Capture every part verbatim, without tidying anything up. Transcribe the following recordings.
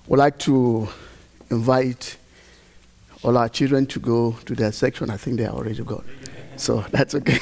would like to invite all our children to go to their section. I think they are already gone. So that's okay.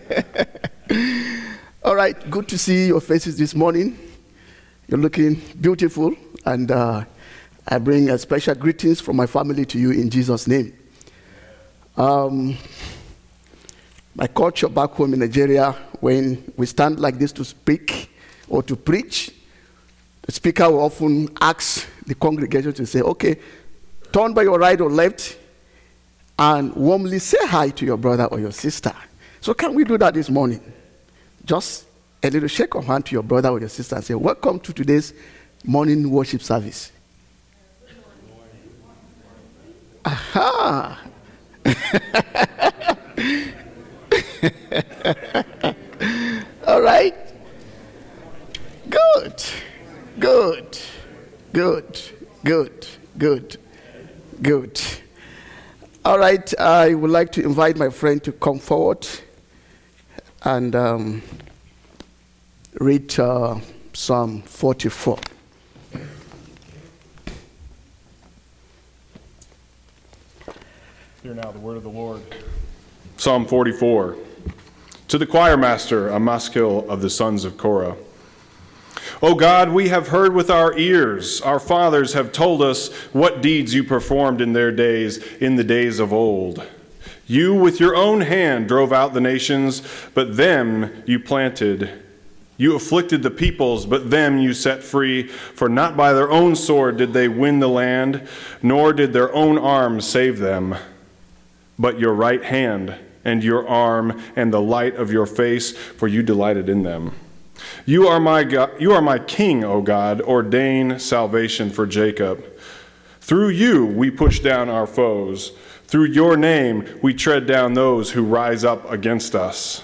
All right, good to see your faces this morning. You're looking beautiful, and uh, I bring a special greetings from my family to you in Jesus' name. Um, my culture back home in Nigeria, when we stand like this to speak or to preach, the speaker will often ask the congregation to say, okay, turn by your right or left and warmly say hi to your brother or your sister. So can we do that this morning? Just a little shake of hand to your brother or your sister and say, welcome to today's morning worship service. Aha! All right. Good. Good. Good. Good. Good. Good. All right. I would like to invite my friend to come forward and um, read uh, Psalm forty-four. Hear now the word of the Lord. Psalm forty-four. To the choir master, a maskil of the sons of Korah. O God, we have heard with our ears. Our fathers have told us what deeds you performed in their days, in the days of old. You with your own hand drove out the nations, but them you planted. You afflicted the peoples, but them you set free. For not by their own sword did they win the land, nor did their own arm save them. But your right hand and your arm and the light of your face, for you delighted in them. You are my God, you are my King, O God. Ordain salvation for Jacob. Through you we push down our foes. Through your name we tread down those who rise up against us.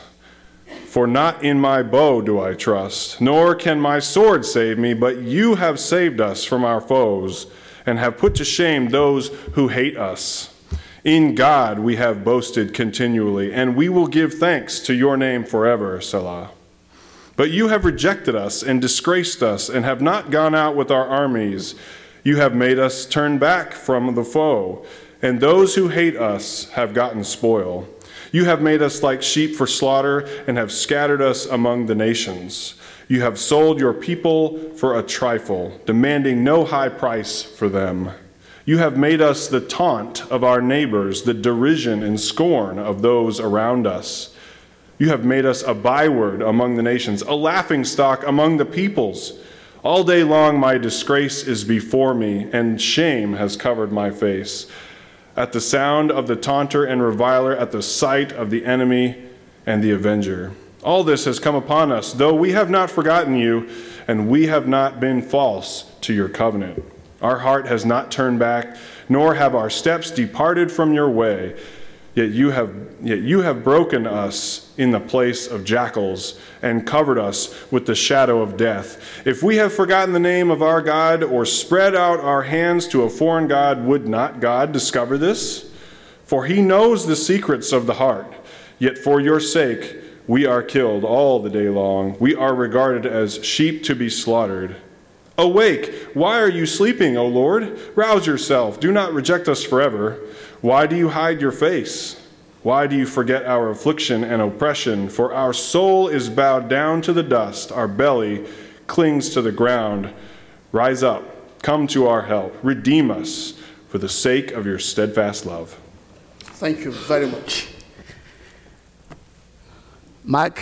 For not in my bow do I trust, nor can my sword save me, but you have saved us from our foes, and have put to shame those who hate us. In God we have boasted continually, and we will give thanks to your name forever, Selah. But you have rejected us and disgraced us, and have not gone out with our armies. You have made us turn back from the foe, and those who hate us have gotten spoil. You have made us like sheep for slaughter, and have scattered us among the nations. You have sold your people for a trifle, demanding no high price for them. You have made us the taunt of our neighbors, the derision and scorn of those around us. You have made us a byword among the nations, a laughingstock among the peoples. All day long my disgrace is before me, and shame has covered my face. At the sound of the taunter and reviler, at the sight of the enemy and the avenger. All this has come upon us, though we have not forgotten you, and we have not been false to your covenant. Our heart has not turned back, nor have our steps departed from your way. Yet you have, yet you have broken us in the place of jackals and covered us with the shadow of death. If we have forgotten the name of our God or spread out our hands to a foreign god, would not God discover this? For he knows the secrets of the heart. Yet for your sake we are killed all the day long. We are regarded as sheep to be slaughtered. Awake! Why are you sleeping, O Lord? Rouse yourself. Do not reject us forever. Why do you hide your face? Why do you forget our affliction and oppression? For our soul is bowed down to the dust. Our belly clings to the ground. Rise up. Come to our help. Redeem us for the sake of your steadfast love. Thank you very much. Mark,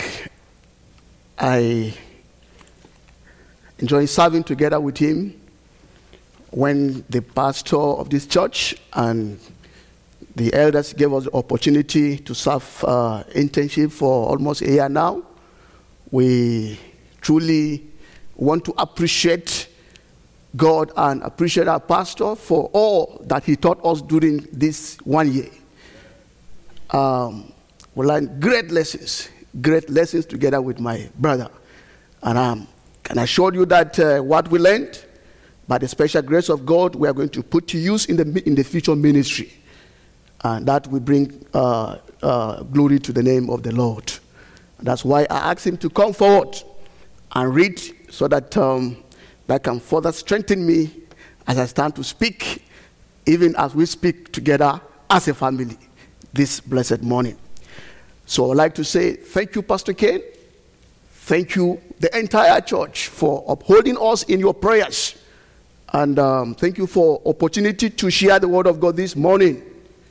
I enjoy serving together with him when the pastor of this church and the elders gave us the opportunity to serve uh, internship for almost a year now. We truly want to appreciate God and appreciate our pastor for all that he taught us during this one year. Um, we learned great lessons, great lessons together with my brother. And um, can assure you that uh, what we learned, by the special grace of God, we are going to put to use in the in the future ministry. And that will bring uh, uh, glory to the name of the Lord. That's why I asked him to come forward and read so that um, that can further strengthen me as I stand to speak, even as we speak together as a family this blessed morning. So I'd like to say thank you, Pastor Ken. Thank you, the entire church, for upholding us in your prayers. And um, thank you for opportunity to share the word of God this morning.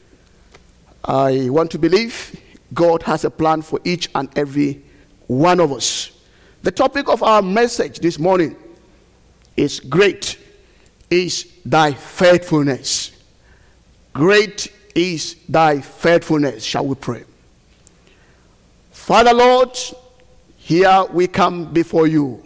I want to believe God has a plan for each and every one of us. The topic of our message this morning is great is thy faithfulness. Great is thy faithfulness. Shall we pray? Father Lord, here we come before you.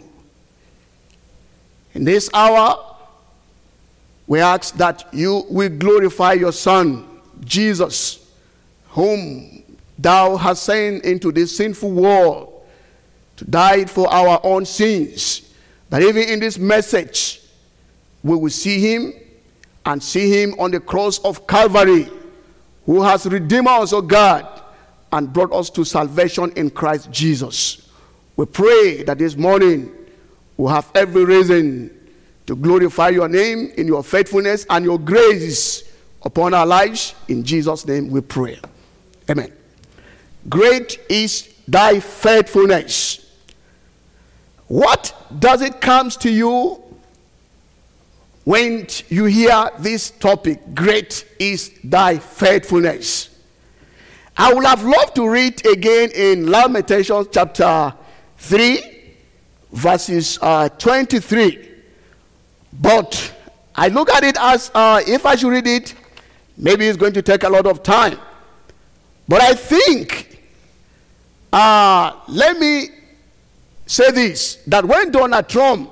In this hour, we ask that you will glorify your Son, Jesus, whom thou hast sent into this sinful world to die for our own sins. That even in this message, we will see him and see him on the cross of Calvary, who has redeemed us, O God, and brought us to salvation in Christ Jesus. We pray that this morning we'll have every reason to glorify your name in your faithfulness and your grace upon our lives. In Jesus' name we pray. Amen. Great is thy faithfulness. What does it come to you when you hear this topic? Great is thy faithfulness. I would have loved to read again in Lamentations chapter three, verses uh, twenty-three. But I look at it as uh, if I should read it, maybe it's going to take a lot of time. But I think, uh, let me say this, that when Donald Trump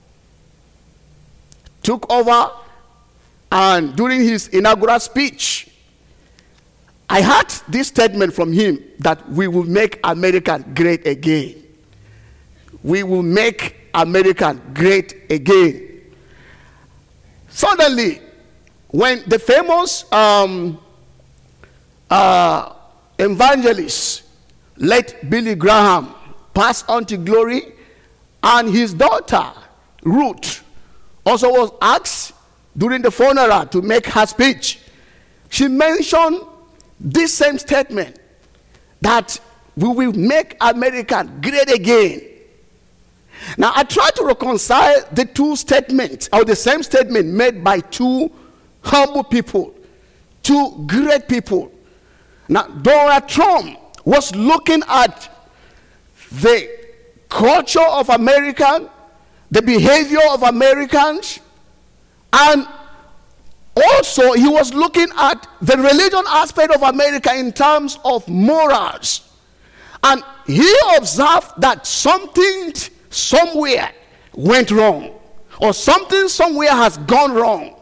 took over and during his inaugural speech, I heard this statement from him that we will make America great again. We will make America great again. Suddenly, when the famous um, uh, evangelist, late Billy Graham, passed on to glory, and his daughter, Ruth, also was asked during the funeral to make her speech, she mentioned this same statement, that we will make America great again. Now, I try to reconcile the two statements, or the same statement made by two humble people, two great people. Now, Donald Trump was looking at the culture of Americans, the behavior of Americans, and also he was looking at the religion aspect of America in terms of morals. And he observed that something somewhere went wrong, or something somewhere has gone wrong.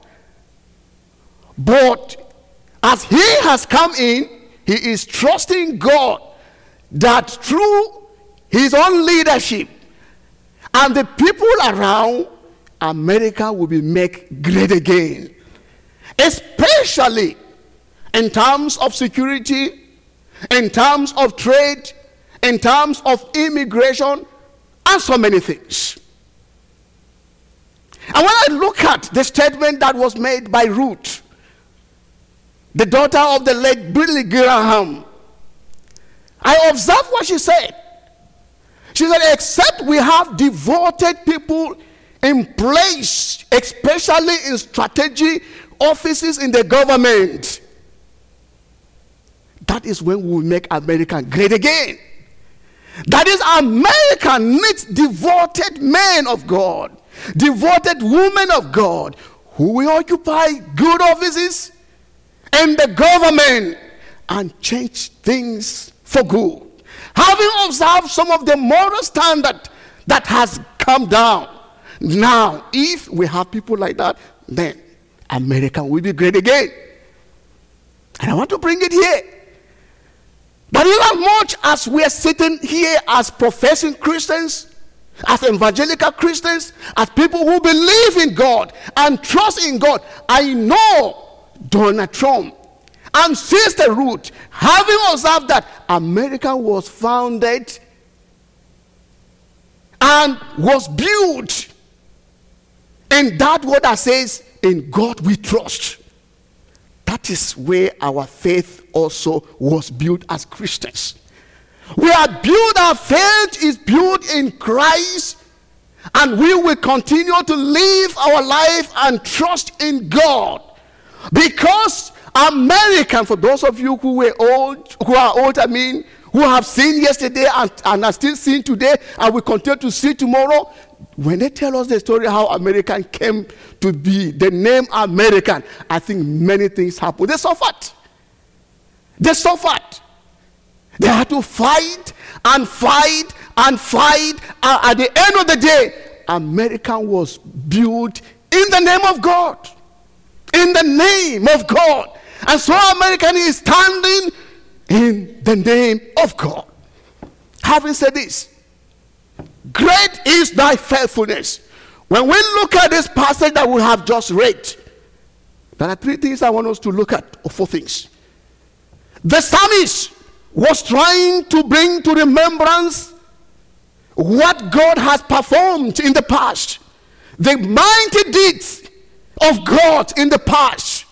But as he has come in, he is trusting God that through his own leadership and the people around, America will be made great again. Especially in terms of security, in terms of trade, in terms of immigration, and so many things. And when I look at the statement that was made by Ruth, the daughter of the late Billy Graham, I observed what she said. She said, except we have devoted people in place, especially in strategy offices in the government, that is when we will make America great again. That is, America needs devoted men of God, devoted women of God, who will occupy good offices in the government and change things for good. Having observed some of the moral standard that has come down, now, if we have people like that, then America will be great again. And I want to bring it here. But even much as we are sitting here as professing Christians, as evangelical Christians, as people who believe in God and trust in God, I know Donald Trump and Sister Ruth, having observed that America was founded and was built in that word that says in God we trust. That is where our faith also was built as Christians. We are built, our faith is built in Christ, and we will continue to live our life and trust in God. Because American, for those of you who were old, who are old, I mean, who have seen yesterday and, and are still seeing today and will continue to see tomorrow, when they tell us the story how American came to be, the name American, I think many things happened. They suffered. They suffered. They had to fight and fight and fight. And at the end of the day, American was built in the name of God. In the name of God. And so American is standing in the name of God. Having said this, great is thy faithfulness. When we look at this passage that we have just read, there are three things I want us to look at, or four things. The psalmist was trying to bring to remembrance what God has performed in the past, the mighty deeds of God in the past.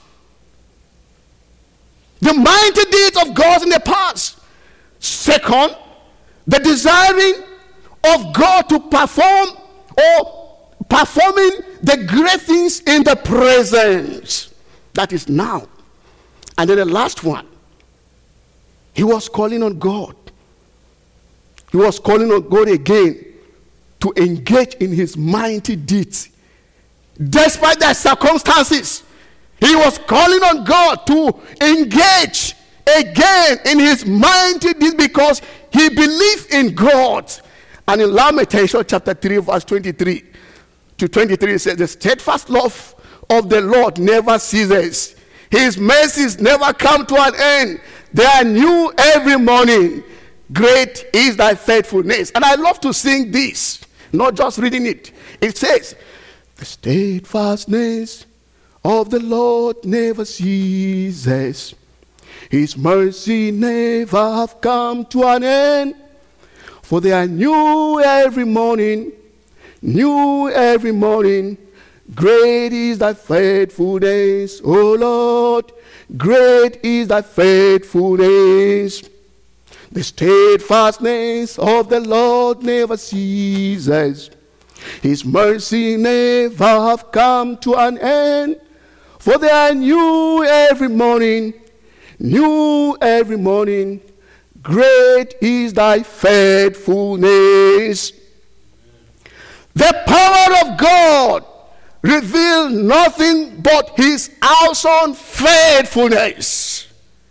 The mighty deeds of God in the past. Second, the desiring of God to perform or performing the great things in the present. That is now. And then the last one, he was calling on God. He was calling on God again to engage in his mighty deeds. Despite their circumstances, he was calling on God to engage again in his mighty deeds because he believed in God. And in Lamentation chapter three, verse twenty-three to twenty-three, it says, the steadfast love of the Lord never ceases. His mercies never come to an end. They are new every morning. Great is thy faithfulness. And I love to sing this, not just reading it. It says, the steadfastness of the Lord never ceases. His mercy never have come to an end. For they are new every morning, new every morning. Great is thy faithfulness, O Lord. Great is thy faithfulness. The steadfastness of the Lord never ceases. His mercy never have come to an end. For they are new every morning, new every morning. Great is thy faithfulness. The power of God reveals nothing but his awesome faithfulness.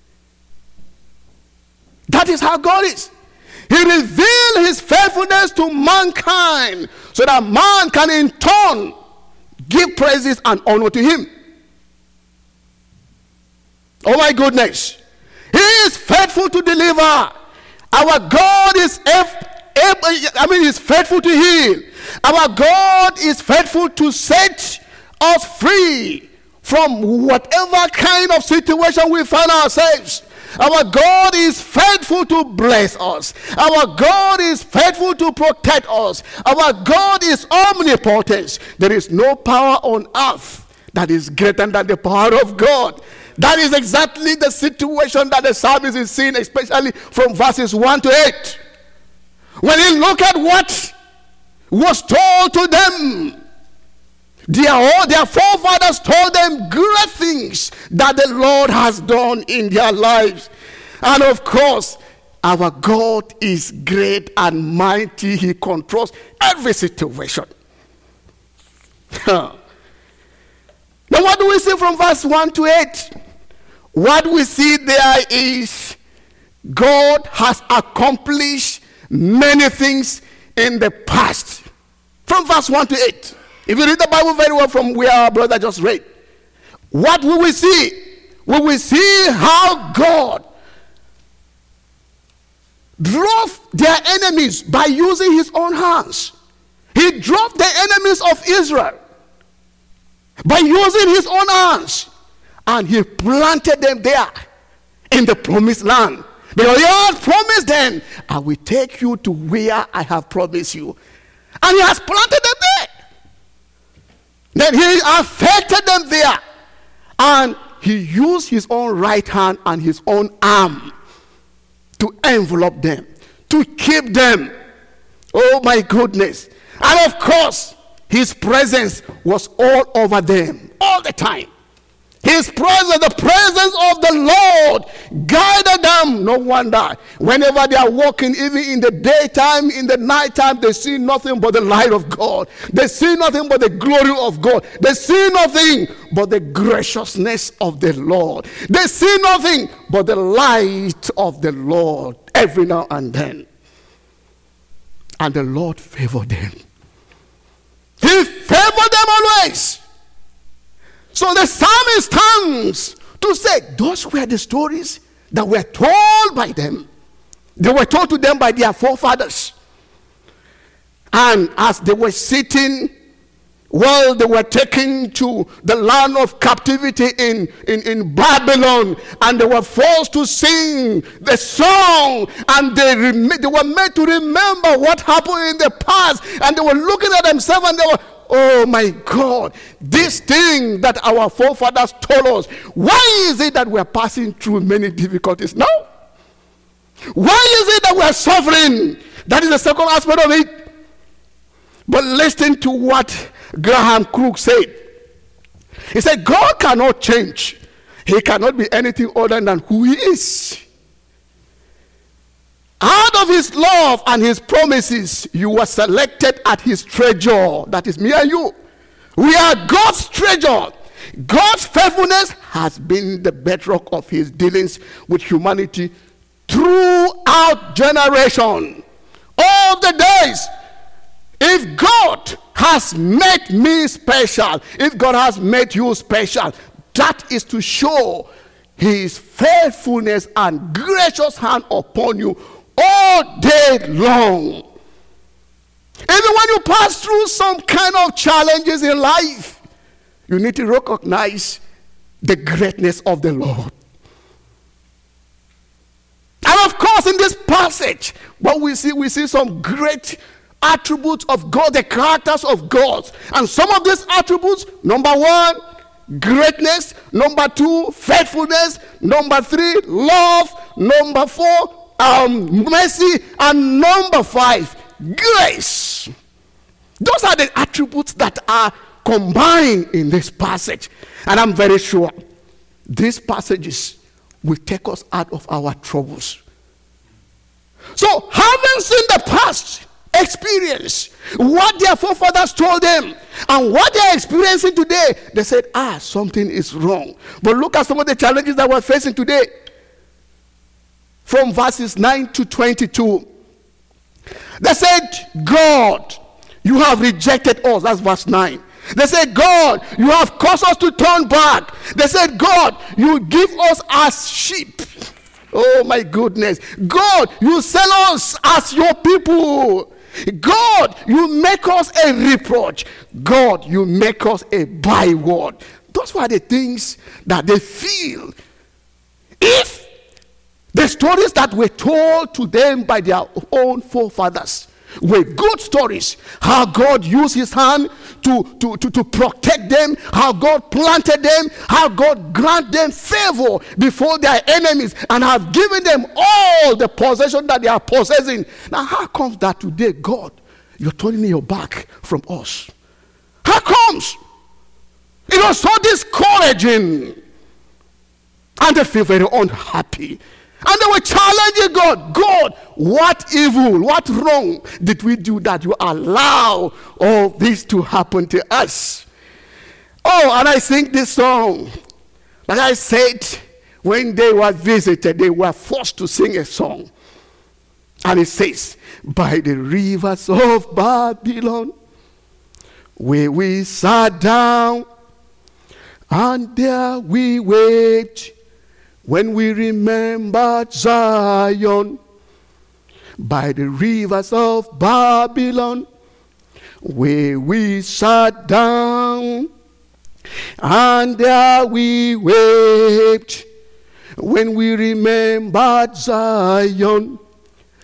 That is how God is. He revealed his faithfulness to mankind so that man can in turn give praises and honor to him. Oh my goodness. He is faithful to deliver. Our God is I mean, is faithful to heal. Our God is faithful to set us free from whatever kind of situation we find ourselves. Our God is faithful to bless us. Our God is faithful to protect us. Our God is omnipotent. There is no power on earth that is greater than the power of God. That is exactly the situation that the psalmist is seeing, especially from verses one to eight. When he look at what was told to them, their, their forefathers told them great things that the Lord has done in their lives. And of course, our God is great and mighty. He controls every situation. Now what do we see from verse one to eight? What we see there is God has accomplished many things in the past. From verse one to eight. If you read the Bible very well from where our brother just read, what will we see? We will see how God drove their enemies by using his own hands. He drove the enemies of Israel by using his own hands. And he planted them there in the promised land. Because he has promised them, I will take you to where I have promised you. And he has planted them there. then he affected them there. And he used his own right hand and his own arm to envelop them, to keep them. Oh my goodness. And of course, his presence was all over them all the time. His presence, the presence of the Lord guided them. No wonder whenever they are walking, even in the daytime, in the nighttime, they see nothing but the light of God. They see nothing but the glory of God. They see nothing but the graciousness of the Lord. They see nothing but the light of the Lord every now and then. And the Lord favored them. He favored them always. So the psalmist stands to say, those were the stories that were told by them. They were told to them by their forefathers. And as they were sitting, well, they were taken to the land of captivity in, in, in Babylon, and they were forced to sing the song, and they, rem- they were made to remember what happened in the past, and they were looking at themselves and they were, oh my God, this thing that our forefathers told us, why is it that we are passing through many difficulties now? Why is it that we are suffering? That is the second aspect of it. But listen to what Graham Cook said. He said, God cannot change. He cannot be anything other than who he is. Out of his love and his promises, you were selected at his treasure. That is me and you. We are God's treasure. God's faithfulness has been the bedrock of his dealings with humanity throughout generation. All the days. If God has made me special, if God has made you special, that is to show his faithfulness and gracious hand upon you all day long. Even when you pass through some kind of challenges in life, you need to recognize the greatness of the Lord. And of course, in this passage, what we see, we see some great attributes of God, the characters of God. And some of these attributes, number one, greatness. Number two, faithfulness. Number three, love. Number four, um, mercy. And number five, grace. Those are the attributes that are combined in this passage. And I'm very sure these passages will take us out of our troubles. So, having seen the past experience, what their forefathers told them, and what they are experiencing today, they said, ah, something is wrong. But look at some of the challenges that we're facing today. From verses nine to twenty-two. They said, God, you have rejected us. That's verse nine. They said, God, you have caused us to turn back. They said, God, you give us as sheep. Oh my goodness. God, you sell us as your people. God, you make us a reproach. God, you make us a byword. Those were the things that they feel. If the stories that were told to them by their own forefathers were good stories, how God used his hand to, to, to, to protect them, how God planted them, how God granted them favor before their enemies, and have given them all the possession that they are possessing. Now, how comes that today, God, you're turning your back from us? How comes? It was so discouraging. And they feel very unhappy. And they were challenging God. God, what evil, what wrong did we do that you allow all this to happen to us? Oh, and I sing this song. Like I said, when they were visited, they were forced to sing a song. And it says, by the rivers of Babylon, where we sat down, and there we wept, when we remembered Zion, by the rivers of Babylon, where we sat down, and there we wept, when we remembered Zion.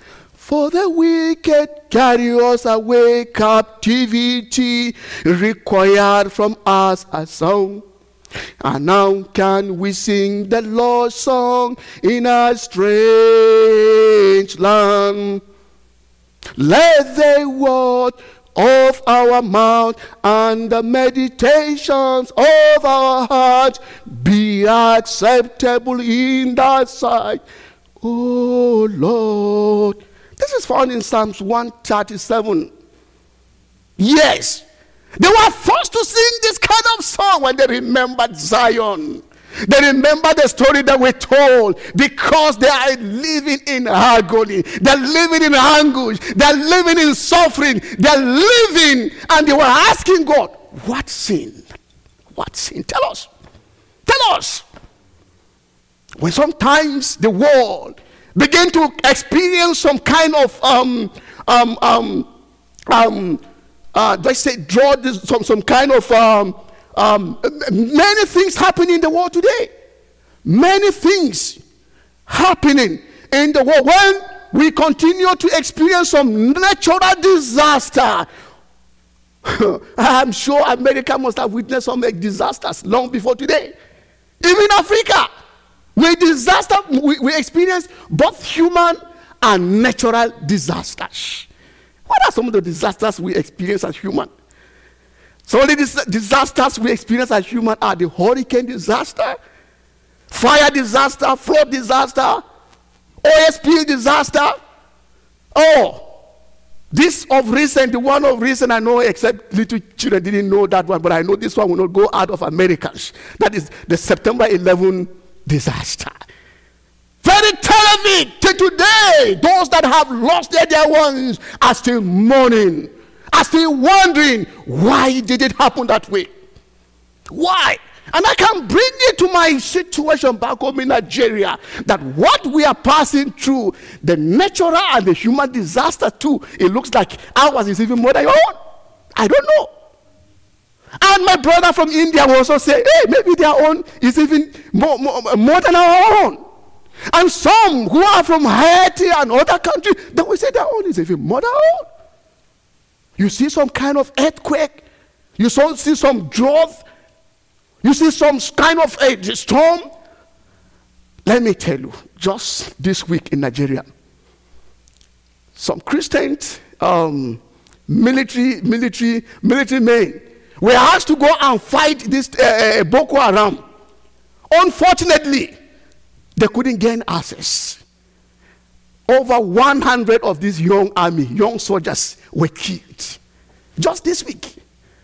For the wicked carry us away, captivity required from us a song. And now can we sing the Lord's song in a strange land. Let the word of our mouth and the meditations of our heart be acceptable in thy sight, O Lord. This is found in Psalms one thirty-seven. Yes, they were forced to sing this kind of song when they remembered Zion. They remember the story that we told because they are living in agony. They're living in anguish. They're living in suffering. They're living, and they were asking God, what sin? What sin? Tell us. Tell us. When sometimes the world begin to experience some kind of um um um um uh let's say draw this, some some kind of um um many things happening in the world today. Many things happening in the world. When we continue to experience some natural disaster, I'm sure America must have witnessed some disasters long before today. Even Africa. We disaster, we, we experience both human and natural disasters. What are some of the disasters we experience as human? Some of the dis- disasters we experience as human are the hurricane disaster, fire disaster, flood disaster, oil spill disaster. Oh, this of recent, the one of recent I know, except little children didn't know that one, but I know this one will not go out of Americans. That is the September eleventh disaster. Very terrible. Till today, those that have lost their dear ones are still mourning, are still wondering, why did it happen that way? Why? And I can bring it to my situation back home in Nigeria, that what we are passing through, the natural and the human disaster too, it looks like ours is even more than your own. I don't know. And my brother from India will also say, hey, maybe their own is even more, more, more than our own. And some who are from Haiti and other countries, they will say their own is even more than our own. You see some kind of earthquake. You see some drought. You see some kind of a storm. Let me tell you, just this week in Nigeria, some Christians, um, military, military, military men, we asked to go and fight this uh, Boko Haram. Unfortunately, they couldn't gain access. Over one hundred of these young army, young soldiers were killed. Just this week.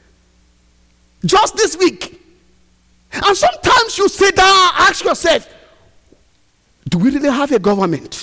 Just this week. And sometimes you sit down and ask yourself, do we really have a government?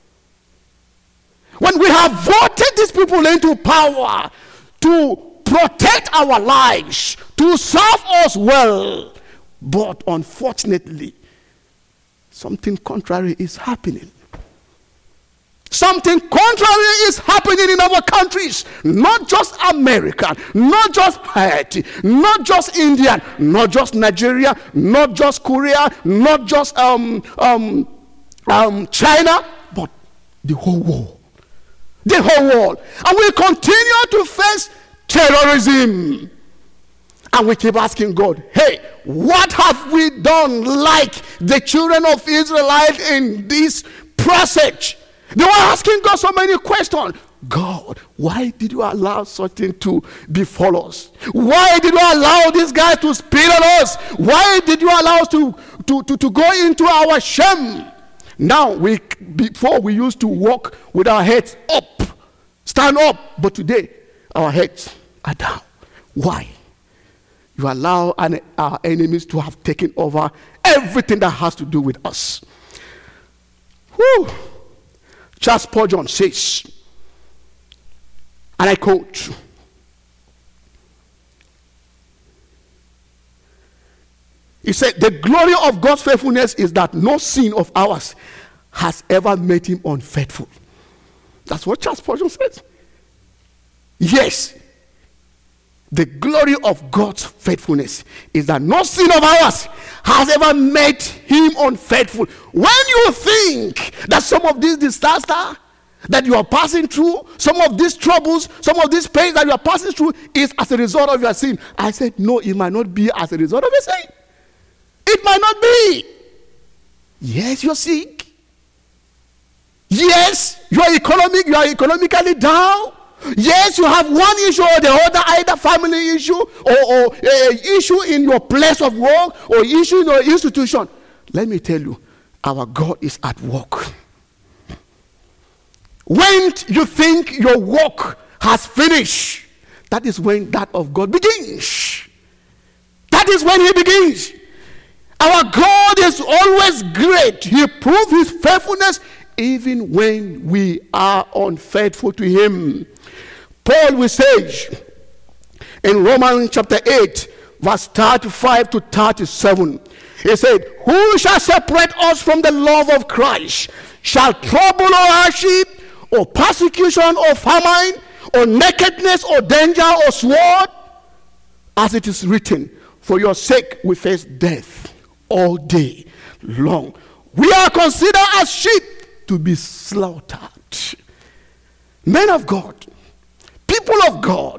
When we have voted these people into power to protect our lives, to serve us well, but unfortunately, something contrary is happening. Something contrary is happening in our countries. Not just America, not just Haiti, not just India, not just Nigeria, not just Korea, not just um, um, um, China, but the whole world. The whole world. And we continue to face terrorism. And we keep asking God, hey, what have we done like the children of Israel in this passage? They were asking God so many questions. God, why did you allow such thing to befall us? Why did you allow these guys to spit on us? Why did you allow us to, to, to, to go into our shame? Now, we before we used to walk with our heads up, stand up, but today our heads are down. Why? You allow an, our enemies to have taken over everything that has to do with us. Whew. Charles Spurgeon says, and I quote, he said, the glory of God's faithfulness is that no sin of ours has ever made him unfaithful. That's what Charles Spurgeon says. Yes, the glory of God's faithfulness is that no sin of ours has ever made him unfaithful. When you think that some of these disasters that you are passing through, some of these troubles, some of these pains that you are passing through is as a result of your sin. I said, no, it might not be as a result of your sin. It might not be. Yes, you're sick. Yes, you are economic, you are economically down. Yes, you have one issue or the other, either family issue or, or uh, issue in your place of work or issue in your institution. Let me tell you, our God is at work. When you think your work has finished, that is when that of God begins. That is when he begins. Our God is always great. He proves his faithfulness even when we are unfaithful to him. Paul will say in Romans chapter eight, verse thirty-five to thirty-seven, he said, who shall separate us from the love of Christ? Shall trouble or hardship, or persecution, or famine, or nakedness, or danger, or sword? As it is written, for your sake we face death all day long. We are considered as sheep to be slaughtered. Men of God, people of God,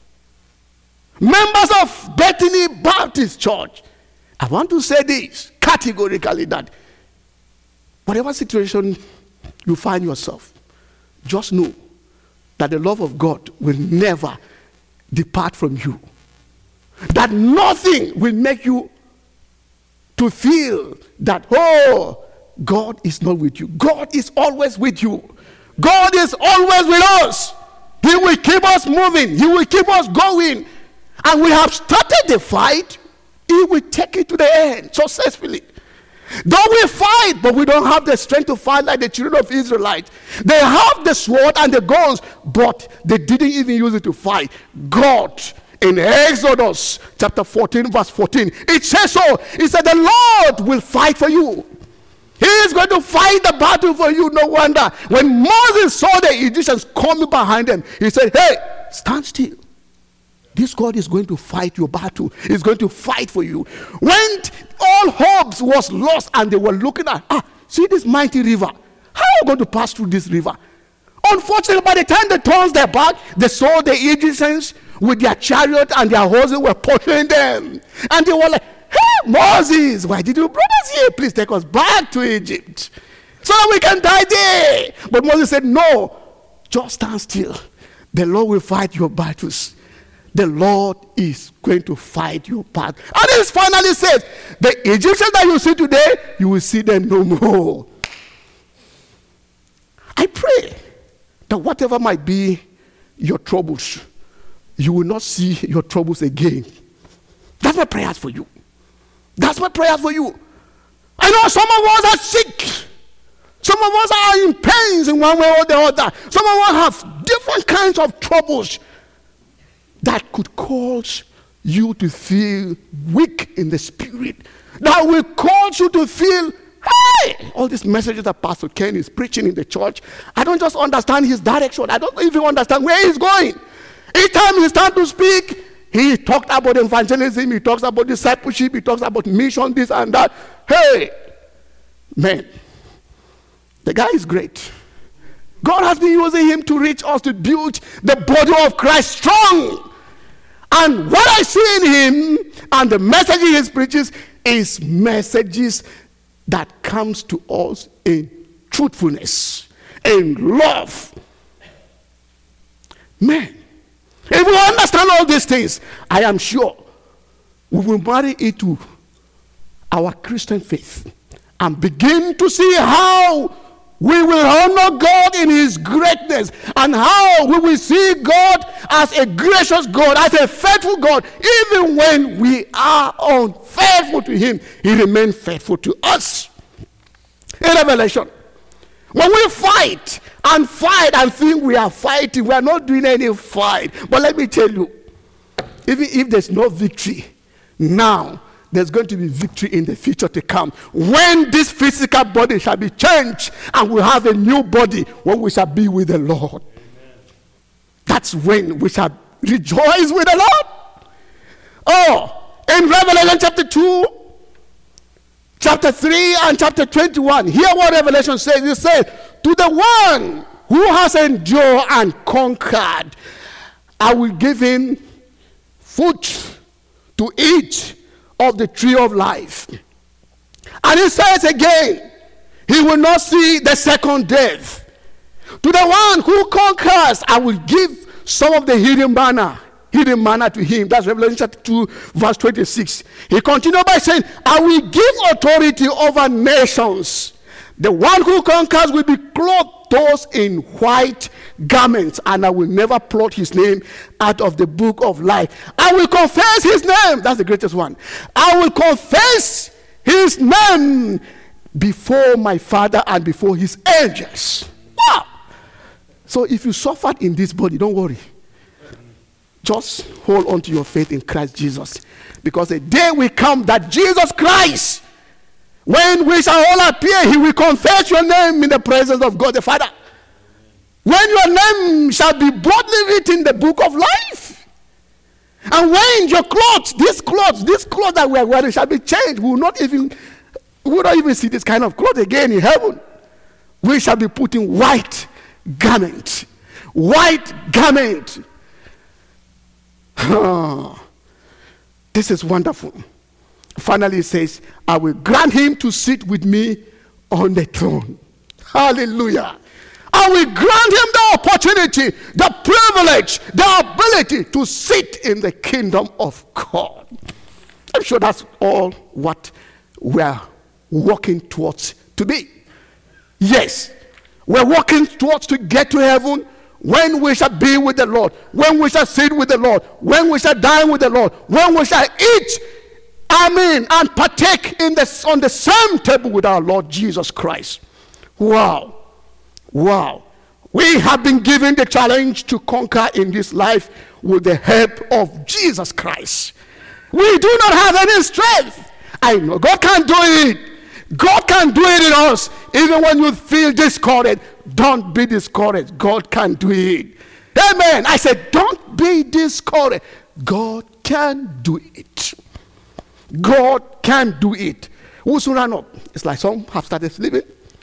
members of Bethany Baptist Church, I want to say this categorically, that whatever situation you find yourself, just know that the love of God will never depart from you. That nothing will make you to feel that, oh, God is not with you. God is always with you. God is always with us. He will keep us moving. He will keep us going. And we have started the fight. He will take it to the end successfully. Though we fight, but we don't have the strength to fight like the children of Israelites. They have the sword and the guns, but they didn't even use it to fight. God, in Exodus chapter fourteen, verse fourteen, it says so. It said, the Lord will fight for you. He is going to fight the battle for you. No wonder. When Moses saw the Egyptians coming behind them, he said, hey, stand still. This God is going to fight your battle. He's going to fight for you. When all hopes was lost and they were looking at, ah, see this mighty river. How are we going to pass through this river? Unfortunately, by the time they turned their back, they saw the Egyptians with their chariot and their horses were pursuing them. And they were like, hey, Moses, why did you bring us here? Please take us back to Egypt so that we can die there. But Moses said, no, just stand still. The Lord will fight your battles. The Lord is going to fight your battle. And it finally says, the Egyptians that you see today, you will see them no more. I pray that whatever might be your troubles, you will not see your troubles again. That's my prayers for you. That's my prayers for you. I know some of us are sick. Some of us are in pains in one way or the other. Some of us have different kinds of troubles that could cause you to feel weak in the spirit. That will cause you to feel, hey, all these messages that Pastor Ken is preaching in the church, I don't just understand his direction. I don't even understand where he's going. Each time he starts to speak, he talked about evangelism, he talks about discipleship, he talks about mission, this and that. Hey, man, the guy is great. God has been using him to reach us, to build the body of Christ strong. And what I see in him and the message he preaches is messages that comes to us in truthfulness, in love. Man, if we understand all these things, I am sure we will marry it to our Christian faith and begin to see how we will honor God in his greatness, and how we will see God as a gracious God, as a faithful God. Even when we are unfaithful to him, he remains faithful to us. In Revelation, when we fight and fight and think we are fighting, we are not doing any fight. But let me tell you, even if there's no victory now, there's going to be victory in the future to come, when this physical body shall be changed and we have a new body, when we shall be with the Lord. Amen. That's when we shall rejoice with the Lord. Oh, in Revelation chapter two, chapter three, and chapter twenty-one, hear what Revelation says. It says, to the one who has endured and conquered, I will give him food to eat of the tree of life. And he says again, he will not see the second death. To the one who conquers, I will give some of the hidden manna, hidden manna to him. That's Revelation chapter two, verse twenty-six. He continued by saying, I will give authority over nations. The one who conquers will be clothed those in white garments, and I will never blot his name out of the book of life. I will confess his name. That's the greatest one. I will confess his name before my Father and before his angels. Wow. So if you suffered in this body, don't worry. Just hold on to your faith in Christ Jesus. Because the day will come that Jesus Christ, when we shall all appear, he will confess your name in the presence of God the Father. When your name shall be boldly written in the book of life. And when your clothes, these clothes, these clothes that we are wearing shall be changed, we will not even, we will not even see this kind of clothes again in heaven. We shall be putting white garment. White garment. This is wonderful. Finally, it says, I will grant him to sit with me on the throne. Hallelujah. I will grant him the opportunity, the privilege, the ability to sit in the kingdom of God. I'm sure that's all what we're working towards to be. Yes, we're working towards to get to heaven when we shall be with the Lord, when we shall sit with the Lord, when we shall dine with the Lord, when we shall eat, amen, and partake in the, on the same table with our Lord Jesus Christ. Wow. Wow. We have been given the challenge to conquer in this life with the help of Jesus Christ. We do not have any strength. I know God can do it. God can do it in us. Even when you feel discouraged, don't be discouraged. God can do it. Amen. I said, don't be discouraged. God can do it. God can do it. We'll soon run up. It's like some have started sleeping.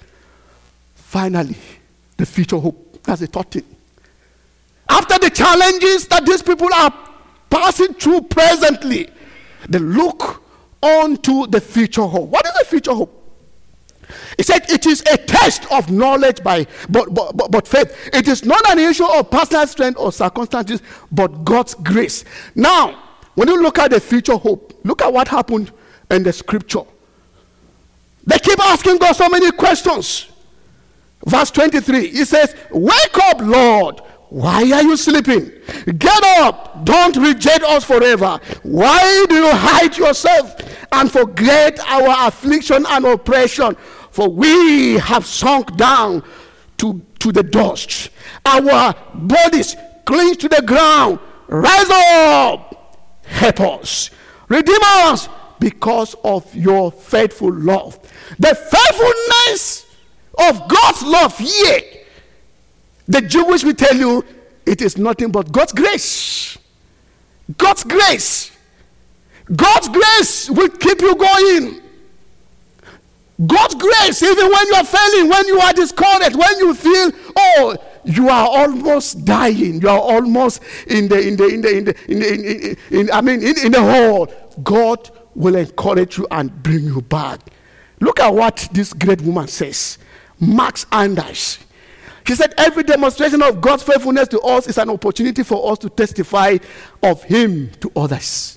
Finally, the future hope. That's the third thing. After the challenges that these people are passing through presently, they look on to the future hope. What is the future hope? It said it is a test of knowledge by but, but, but, but faith. It is not an issue of personal strength or circumstances, but God's grace. Now, when you look at the future hope, look at what happened in the scripture. They keep asking God so many questions. Verse twenty-three, he says, wake up, Lord. Why are you sleeping? Get up. Don't reject us forever. Why do you hide yourself and forget our affliction and oppression? For we have sunk down to, to the dust. Our bodies cling to the ground. Rise up. Help us. Redeem us because of your faithful love. The faithfulness of God's love here. The Jewish will tell you it is nothing but God's grace. God's grace. God's grace will keep you going. God's grace, even when you are failing, when you are discouraged, when you feel, oh, you are almost dying, you are almost in the in the in the in the in, the, in, in, in I mean in, in the hole, God will encourage you and bring you back. Look at what this great woman says. Max Anders. She said, every demonstration of God's faithfulness to us is an opportunity for us to testify of him to others.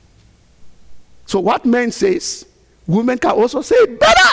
So what men says, women can also say it better.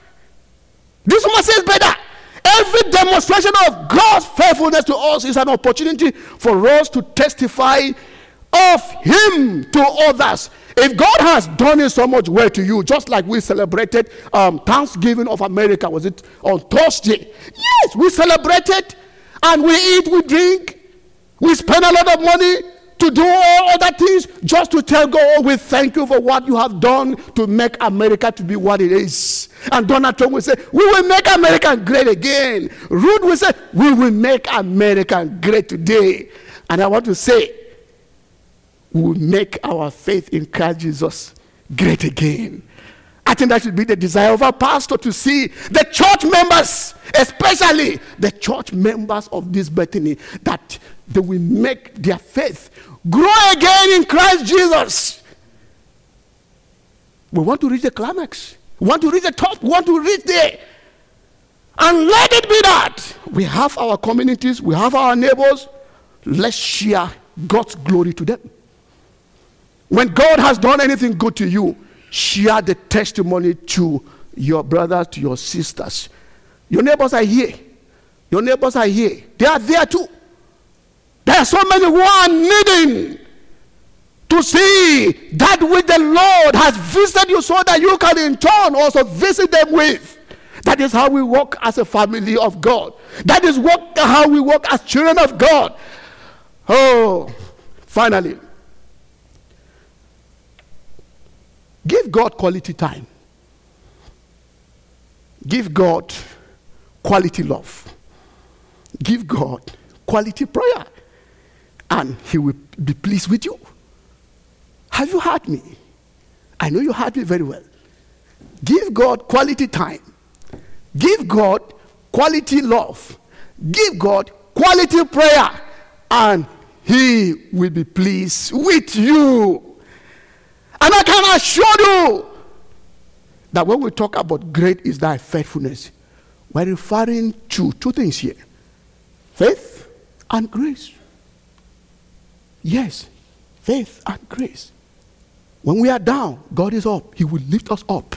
This woman says better. Every demonstration of God's faithfulness to us is an opportunity for us to testify of him to others. If God has done it so much well to you, just like we celebrated um, Thanksgiving of America, was it on Thursday? Yes, we celebrated and we eat, we drink, we spend a lot of money to do all other things just to tell God, oh, we thank you for what you have done to make America to be what it is. And Donald Trump will say, we will make America great again. Ruth will say, we will make America great today. And I want to say, we will make our faith in Christ Jesus great again. I think that should be the desire of our pastor, to see the church members, especially the church members of this Bethany, that they will make their faith grow again in Christ Jesus. We want to reach the climax. We want to reach the top. We want to reach there. And let it be that we have our communities, we have our neighbors. Let's share God's glory to them. When God has done anything good to you, share the testimony to your brothers, to your sisters. Your neighbors are here. Your neighbors are here. They are there too. There are so many who are needing to see that which the Lord has visited you, so that you can in turn also visit them with. That is how we walk as a family of God. That is what, how we walk as children of God. Oh, finally, give God quality time. Give God quality love. Give God quality prayer. And he will be pleased with you. Have you heard me? I know you heard me very well. Give God quality time. Give God quality love. Give God quality prayer. And he will be pleased with you. And I can assure you that when we talk about great is thy faithfulness, we're referring to two things here: faith and grace. Yes, faith and grace. When we are down, God is up. He will lift us up.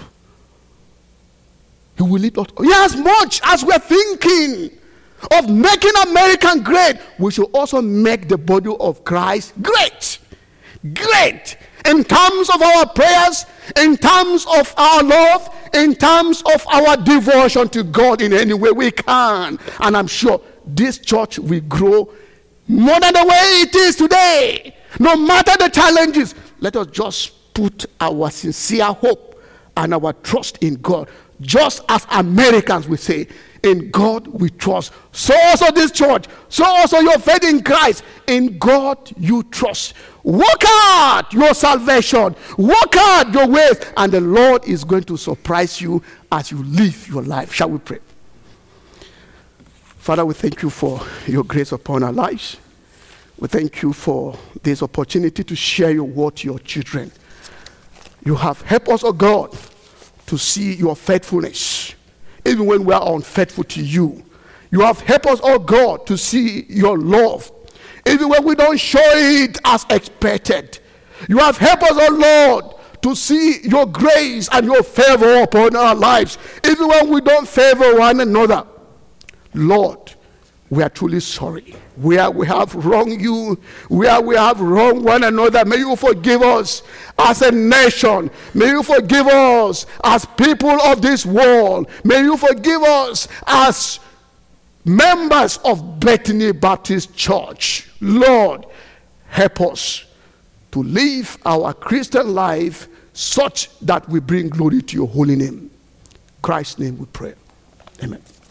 He will lift us up. Yeah, as much as we're thinking of making America great, we should also make the body of Christ great. Great. In terms of our prayers, in terms of our love, in terms of our devotion to God in any way we can. And I'm sure this church will grow more than the way it is today. No matter the challenges, let us just put our sincere hope and our trust in God. Just as Americans will say, in God we trust. So also this church, so also your faith in Christ. In God you trust. Work out your salvation. Work out your ways. And the Lord is going to surprise you as you live your life. Shall we pray? Father, we thank you for your grace upon our lives. We thank you for this opportunity to share your word to your children. You have helped us, oh God, to see your faithfulness, even when we are unfaithful to you. You have helped us, oh God, to see your love, even when we don't show it as expected. You have helped us, oh Lord, to see your grace and your favor upon our lives, even when we don't favor one another. Lord, we are truly sorry. Where we have wronged you, where we have wronged one another, may you forgive us as a nation. May you forgive us as people of this world. May you forgive us as members of Bethany Baptist Church. Lord, help us to live our Christian life such that we bring glory to your holy name. In Christ's name we pray. Amen.